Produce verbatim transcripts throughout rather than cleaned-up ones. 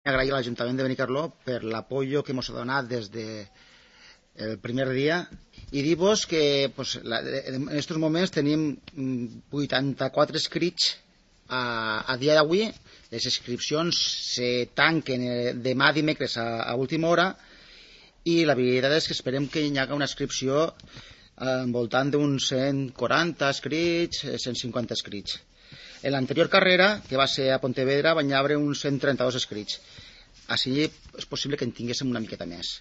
Agrair a l'Ajuntament de Benicarló per l'apoyo que hemos donat des de el primer dia i dir-vos que pues, la, en aquests moments tenim vuitanta-quatre escrits a, a dia d'avui. Les inscripcions se tanquen demà dimecres a, a última hora i la veritat és que esperem que hi hagi una inscripció eh, voltant d'uns cent quaranta escrits, cent cinquanta escrits. En l'anterior carrera, que va ser a Pontevedra, van haver uns cent trenta-dos escrits. Així és possible que en tinguéssim una miqueta més.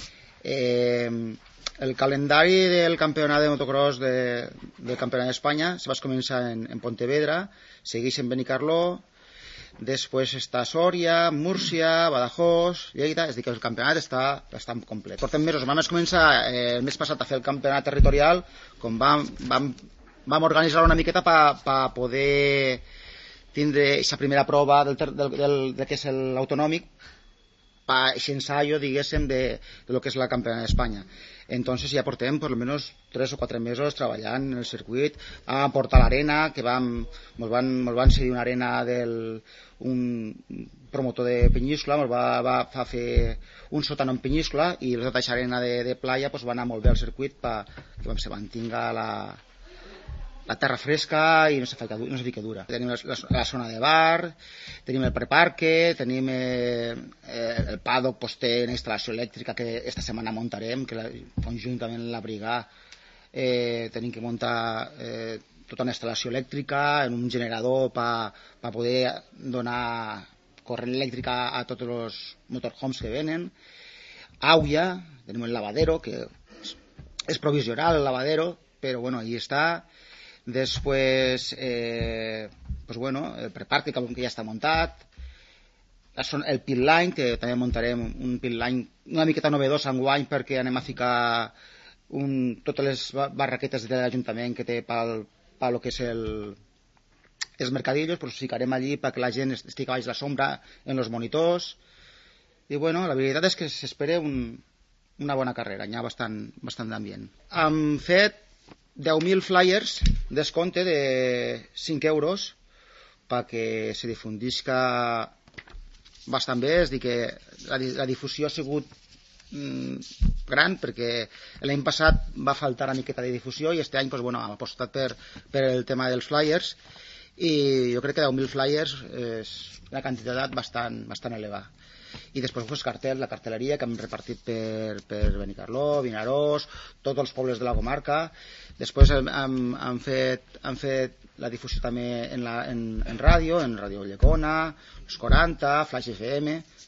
Eh, el calendari del campionat de motocross de, del campionat d'Espanya se va començar en, en Pontevedra, segueix en Benicarló, després està Sòria, Múrcia, Badajoz, Lleida, és a dir que el campionat està bastant complet. Portem mesos, vam començar eh, el mes passat a fer el campionat territorial, com vam, vam, vam organitzar una miqueta per pa poder tindre aquesta primera prova del, del, del, del que és l'autonòmic, para ese ensayo, diguéssim, de, de lo que es la campeona d'Espanya. Entonces ja portem por lo menos tres o quatre mesos treballant en el circuit. Vam aportar l'arena, que vam, mos van, mos van cedir una arena del un promotor de Penyíscola, mos va, va, va fer un sòtano en Penyíscola i tota aquesta arena de, de playa pues, va anar molt bé al circuit perquè se mantinga la, la terra fresca i no se fica, no se fica dura. Tenim la, la, la zona de bar, tenim el preparque, tenim eh, eh, el paddock, pues, té una instal·lació elèctrica que esta setmana muntarem, que la, conjuntament la Brigà eh, tenim que muntar eh, tota una instal·lació elèctrica en un generador per pa poder donar corrent elèctrica a tots els motorhomes que venen. Auia, tenim el lavadero, que és, és provisional el lavadero, però bueno, ahí està. Después, eh, pues bueno, el preparque que ja està muntat, el pit line, que també muntarem un pit line una miqueta novedós enguany perquè anem a ficar un, totes les barraquetes de l'Ajuntament que té pel, pel que és el, els mercadillos, pues ficarem allí perquè la gent estigui baix la sombra en els monitors. I bueno, la veritat és que s'espera un, una bona carrera, hi ha bastant, bastant d'ambient. Hem fet deu mil flyers descompte de cinc euros perquè se difundisca bastant bé, és dir que la, la difusió ha sigut mm, gran perquè l'any passat va faltar una miqueta de difusió i este any pues, bueno, hem apostat per, per el tema dels flyers i jo crec que deu mil flyers és una quantitat bastant, bastant elevada. I després pues, cartel, la cartelleria que hem repartit per, per Benicarló, Vinaròs, tots els pobles de la comarca. Després hem, hem, hem, fet, hem fet la difusió també en, la, en, en ràdio, en Ràdio Llecona, els quaranta, Flash F M,